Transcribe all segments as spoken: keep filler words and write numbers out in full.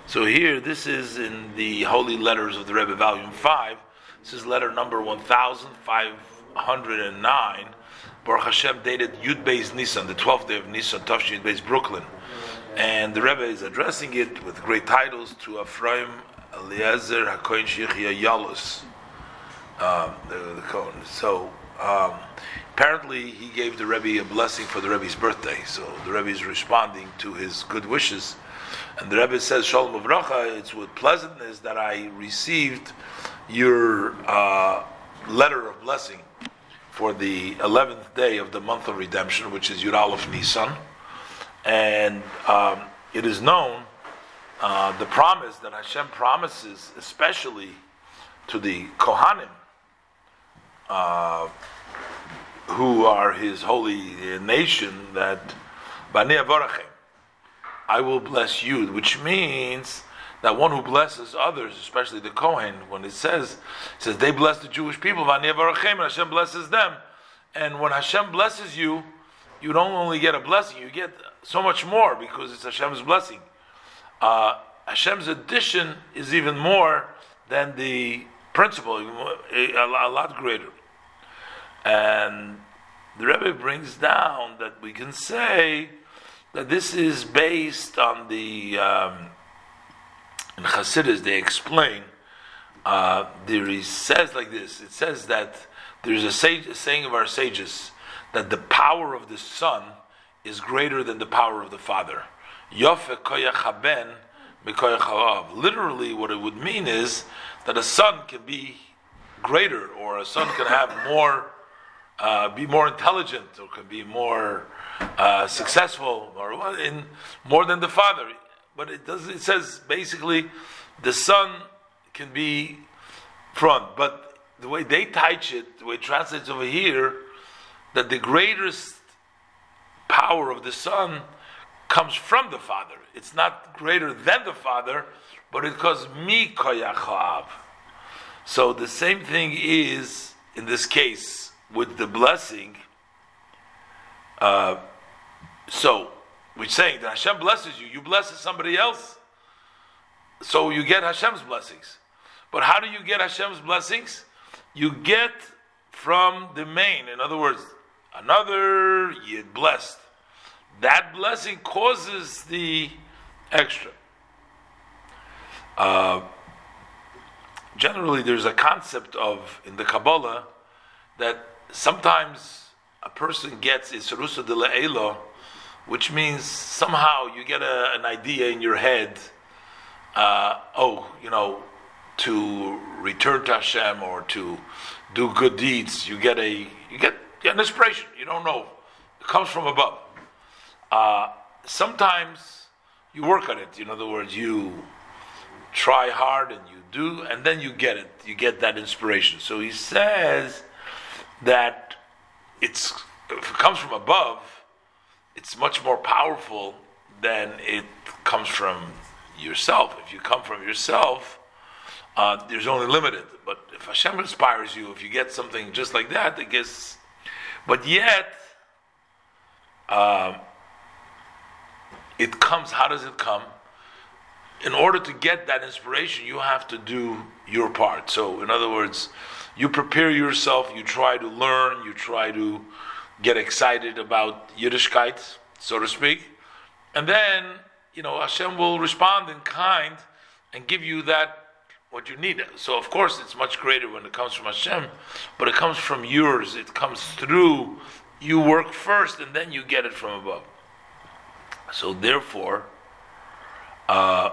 So here, this is in the Holy Letters of the Rebbe, Volume five. This is letter number one thousand five hundred nine. Baruch Hashem, dated Yud Beis Nisan, the twelfth day of Nisan, Tafshin Yud Beis, Brooklyn. And the Rebbe is addressing it with great titles to Ephraim Eliezer HaKohen Shechia Yalus, um, the, the Kohen. So, um, apparently he gave the Rebbe a blessing for the Rebbe's birthday. So the Rebbe is responding to his good wishes. And the Rebbe says, Shalom Uvracha, it's with pleasantness that I received your uh, letter of blessing for the eleventh day of the month of redemption, which is Yud Aleph Nisan. And um, it is known, uh, the promise that Hashem promises, especially to the Kohanim, uh, who are His holy nation, that Bani Avarachem, I will bless you, which means that one who blesses others, especially the Kohen, when it says, it says they bless the Jewish people, Bani Avarachem, and Hashem blesses them. And when Hashem blesses you, you don't only get a blessing, you get so much more because it's Hashem's blessing. Uh, Hashem's addition is even more than the principle, a, a lot greater. And the Rebbe brings down that we can say that this is based on the, um, in Chassidus they explain, uh, there is, says like this, it says that there's a, sage, a saying of our sages, that the power of the son is greater than the power of the father. Yofe koyach haben mekoyach ha'av. Literally what it would mean is that a son can be greater, or a son can have more, uh, be more intelligent, or can be more uh, successful, or in more than the father. But it does. It says basically the son can be front. But the way they teach it, the way it translates over here, that the greatest power of the son comes from the father. It's not greater than the father, but it goes mi koyach ha'av. So the same thing is in this case with the blessing. Uh, so we're saying that Hashem blesses you, you bless somebody else, so you get Hashem's blessings. But how do you get Hashem's blessings? You get from the main. In other words, another Yid blessed. That blessing causes the extra. Uh, generally, there's a concept of, in the Kabbalah, that sometimes a person gets Isarusa de Le'elo, which means somehow you get a, an idea in your head, uh, oh, you know, to return to Hashem or to do good deeds. You get a, you get an inspiration. You don't know. It comes from above. Uh, sometimes you work on it. In other words, you try hard and you do, and then you get it. You get that inspiration. So he says that it's, if it comes from above, it's much more powerful than it comes from yourself. If you come from yourself, uh, there's only limited. But if Hashem inspires you, if you get something just like that, I guess. But yet, uh, it comes. How does it come? In order to get that inspiration, you have to do your part. So, in other words, you prepare yourself. You try to learn. You try to get excited about Yiddishkeit, so to speak, and then, you know, Hashem will respond in kind and give you that, what you need. So of course it's much greater when it comes from Hashem, but it comes from yours, it comes through, you work first and then you get it from above. So therefore, uh,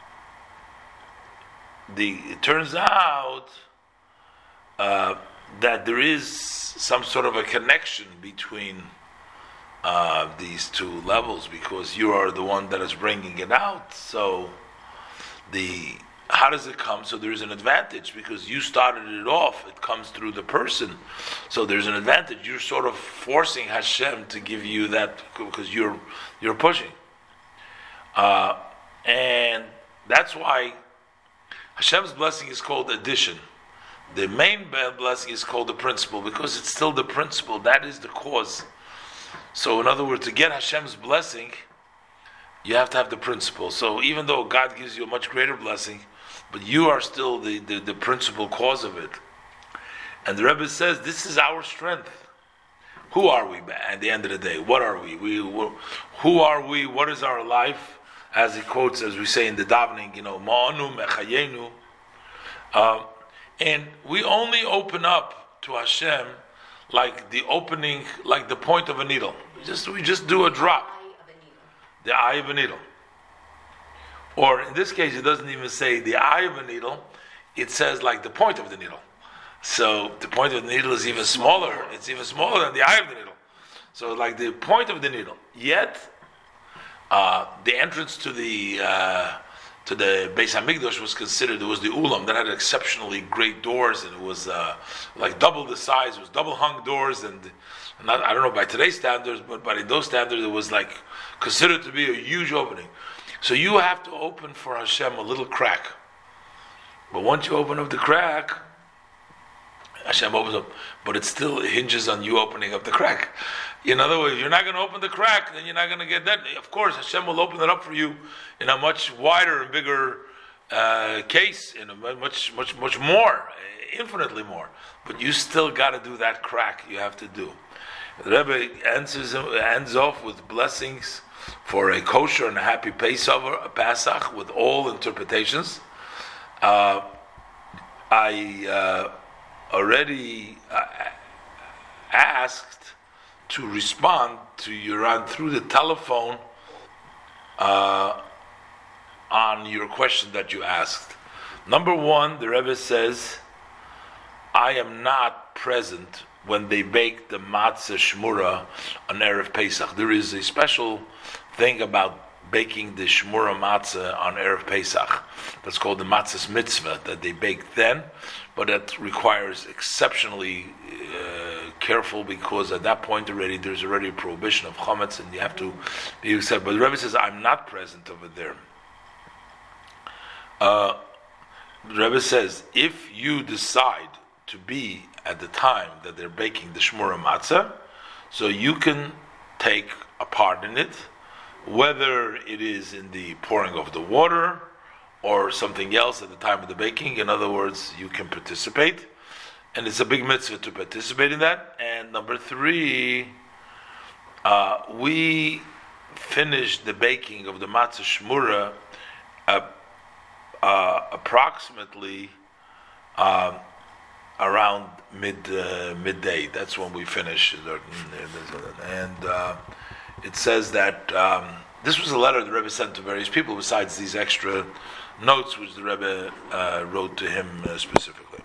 the it turns out uh, that there is some sort of a connection between uh, these two levels, because you are the one that is bringing it out. So the how does it come? So there's an advantage because you started it off. It comes through the person. So there's an advantage. You're sort of forcing Hashem to give you that because you're you're pushing, uh, and that's why Hashem's blessing is called addition. The main blessing is called the principle because it's still the principle. That is the cause. So in other words, to get Hashem's blessing, you have to have the principle. So even though God gives you a much greater blessing, but you are still the, the, the principal cause of it. And the Rebbe says, this is our strength. Who are we at the end of the day? What are we? We who are we? What is our life? As he quotes, as we say in the davening, you know, Ma'anu mechayenu. Um, and we only open up to Hashem like the opening, like the point of a needle. We just we just do a drop. The eye of a needle. Or in this case, it doesn't even say the eye of a needle. It says like the point of the needle. So the point of the needle is even smaller. It's even smaller than the eye of the needle. So like the point of the needle. Yet, uh, the entrance to the uh, to the Beis Hamikdash was considered, it was the Ulam that had exceptionally great doors, and it was uh, like double the size. It was double hung doors, and not, I don't know by today's standards, but by those standards, it was like considered to be a huge opening. So you have to open for Hashem a little crack. But once you open up the crack, Hashem opens up, but it still hinges on you opening up the crack. In other words, if you're not going to open the crack, then you're not going to get that. Of course, Hashem will open it up for you in a much wider and bigger uh, case, in a much, much, much more, infinitely more. But you still got to do that crack. You have to do. The Rebbe answers, ends off with blessings for a kosher and a happy Pesach, Pesach with all interpretations. Uh, I uh, already uh, asked to respond to Yoran through the telephone uh, on your question that you asked. Number one, the Rebbe says, I am not present when they bake the matzah shmura on Erev Pesach. There is a special thing about baking the shmura matzah on Erev Pesach. That's called the matzah's mitzvah, that they bake then, but that requires exceptionally uh, careful, because at that point already there's already a prohibition of chametz, and you have to be accepted. But the Rebbe says, I'm not present over there. Uh, the Rebbe says, if you decide to be at the time that they're baking the shmura matzah, so you can take a part in it, whether it is in the pouring of the water or something else at the time of the baking. In other words, you can participate, and it's a big mitzvah to participate in that. And number three, uh, we finished the baking of the matzah shmura uh, uh, approximately uh, around mid uh, midday. That's when we finish. And uh, it says that um, this was a letter the Rebbe sent to various people, besides these extra notes which the Rebbe uh, wrote to him uh, specifically.